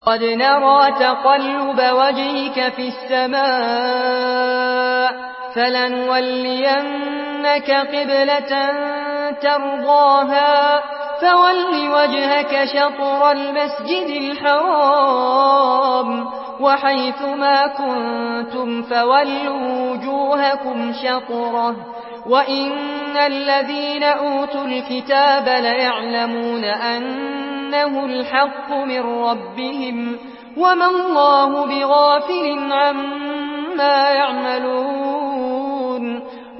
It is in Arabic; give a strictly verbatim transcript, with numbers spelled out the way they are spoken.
قد نرى تقلب وجهك في السماء فلنولينك قبلة ترضاها فول وجهك شطر المسجد الحرام وحيث ما كنتم فولوا وجوهكم شطره وإن الذين أوتوا الكتاب ليعلمون أنه الحق من ربهم وما الله بغافل عما يعملون